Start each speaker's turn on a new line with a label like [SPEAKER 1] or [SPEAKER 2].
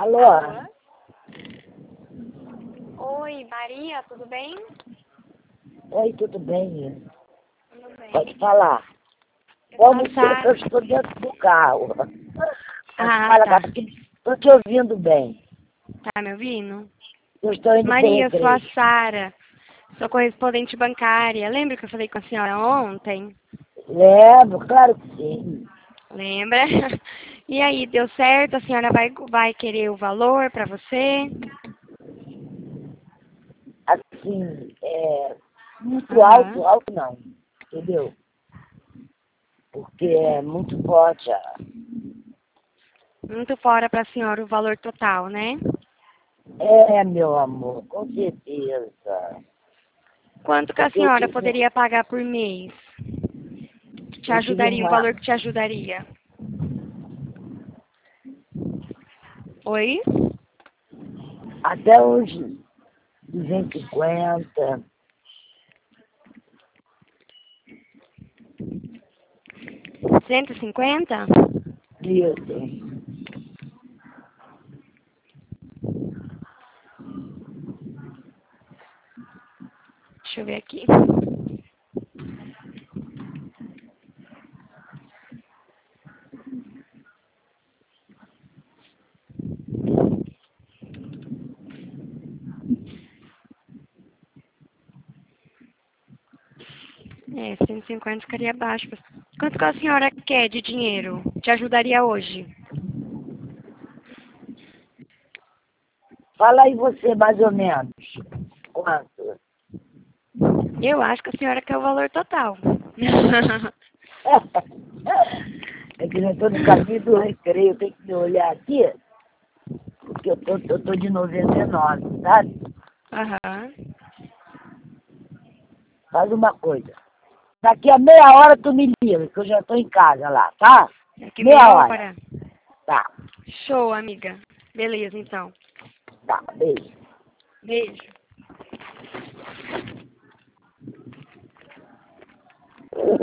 [SPEAKER 1] Alô?
[SPEAKER 2] Alô? Oi, Maria, tudo bem?
[SPEAKER 1] Oi, tudo bem?
[SPEAKER 2] Tudo bem.
[SPEAKER 1] Pode falar.
[SPEAKER 2] Eu sou a
[SPEAKER 1] Como
[SPEAKER 2] Sara.
[SPEAKER 1] eu estou dentro do carro.
[SPEAKER 2] Ah,
[SPEAKER 1] Fala,
[SPEAKER 2] tá.
[SPEAKER 1] porque estou te ouvindo bem.
[SPEAKER 2] Tá me ouvindo?
[SPEAKER 1] Eu estou indo para o
[SPEAKER 2] Maria, eu sou a
[SPEAKER 1] recreio.
[SPEAKER 2] Sara. Sou correspondente bancária. Lembra que eu falei com a senhora ontem?
[SPEAKER 1] Lembro, claro que sim.
[SPEAKER 2] Lembra? E aí, deu certo? A senhora vai querer o valor para você?
[SPEAKER 1] Assim, muito
[SPEAKER 2] Aham.
[SPEAKER 1] alto não, entendeu? Porque é muito forte.
[SPEAKER 2] Muito fora para a senhora o valor total, né?
[SPEAKER 1] Meu amor, com certeza.
[SPEAKER 2] Quanto que a
[SPEAKER 1] Porque eu
[SPEAKER 2] senhora
[SPEAKER 1] tive,
[SPEAKER 2] poderia pagar por mês? Que te
[SPEAKER 1] eu tive
[SPEAKER 2] ajudaria, o
[SPEAKER 1] uma,
[SPEAKER 2] valor que te ajudaria? Oi?
[SPEAKER 1] até uns 250.
[SPEAKER 2] 150?
[SPEAKER 1] Isso.
[SPEAKER 2] Deixa eu ver aqui. É, 150 ficaria baixo. Quanto que a senhora quer de dinheiro? Te ajudaria hoje?
[SPEAKER 1] Fala aí você, mais ou menos. Quanto?
[SPEAKER 2] Eu acho que a senhora quer o valor total.
[SPEAKER 1] É que eu estou no caminho do recreio, eu tenho que me olhar aqui, porque eu tô de 99, sabe?
[SPEAKER 2] Aham.
[SPEAKER 1] Faz uma coisa. Daqui a meia hora tu me liga, que eu já estou em casa lá, tá?
[SPEAKER 2] Daqui
[SPEAKER 1] Meia
[SPEAKER 2] meia
[SPEAKER 1] hora.
[SPEAKER 2] hora.
[SPEAKER 1] Tá,
[SPEAKER 2] Show, amiga. Beleza, então.
[SPEAKER 1] tá, beijo.
[SPEAKER 2] Beijo.